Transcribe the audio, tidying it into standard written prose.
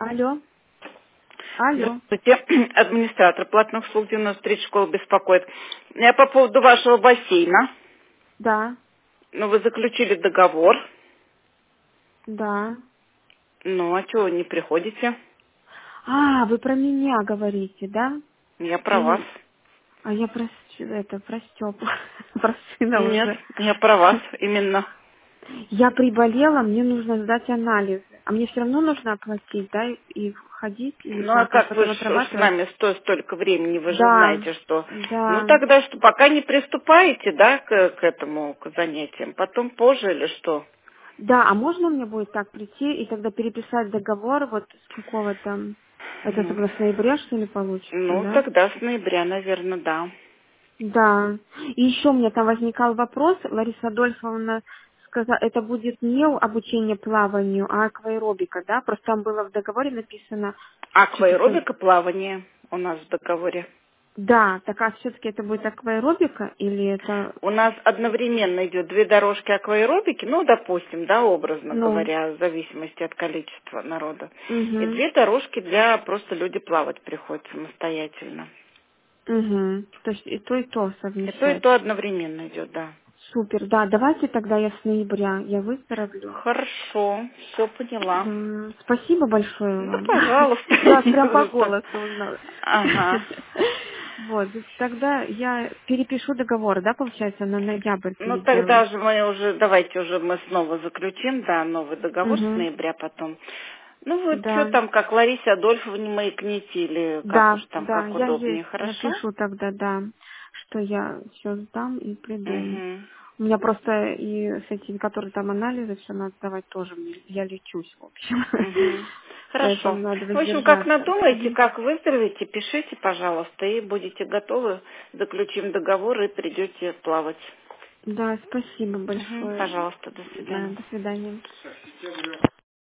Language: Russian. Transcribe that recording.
Алло, алло, Здравствуйте, администратор платных услуг 93 школы беспокоит. Я по поводу вашего бассейна. да, Ну, вы заключили договор. да. Ну, а чего вы не приходите? А, вы про меня говорите, да? Я про вас. Или... А я про Степу, про сына Нет, уже. я про вас именно. Я приболела, мне нужно сдать анализы. А мне все равно нужно оплатить, да, и входить, или Ну, а как? Вас как вы потом с отрабатывать? нами столько времени, вы же Да, знаете, что... Ну, да. тогда что, пока не приступаете, да, к этому, к занятиям, потом позже или что? Да, а можно мне будет так прийти и тогда переписать договор вот с какого-то... Это Ну, тогда с ноября, что ли, получится, ну, да? тогда с ноября, наверное, да. Да. И еще у меня там возникал вопрос, Лариса Адольфовна сказала, это будет не обучение плаванию, а акваэробика, да? Просто там было в договоре написано что-то там. Акваэробика, плавание у нас в договоре. Да, так а все-таки это будет акваэробика или это, У нас одновременно идет две дорожки акваэробики, ну, допустим, да, образно ну, говоря, в зависимости от количества народа. И угу, две дорожки для просто люди плавать приходят самостоятельно. угу. То есть и то И совмещать. то одновременно идет, да. Супер, да, давайте тогда я с ноября, я выздоровлю. Хорошо, все поняла. Да, спасибо большое Да, вам. пожалуйста, Я вас не прям по за что. голосу узнала. Ага. Вот, тогда я перепишу договор, да, получается, на ноябрь Ну, тогда переделаю. же мы уже, давайте уже мы снова заключим, да, новый договор с Угу. ноября потом. Ну, вот что Да, там, как Ларисе Адольфовне маякните, или как уж да, там, да, как я удобнее, ей хорошо? напишу тогда, да, что я все сдам и приду. Угу. У меня просто и с этими, которые там анализы, все надо сдавать тоже. Я лечусь, в общем. Угу. Поэтому Хорошо. надо В общем, как воздержаться. надумаете, Мгм. как выздоровеете, пишите, пожалуйста, и будете готовы, заключим договор и придете плавать. Да, спасибо Угу. большое. Пожалуйста, до Да, свидания. до свидания.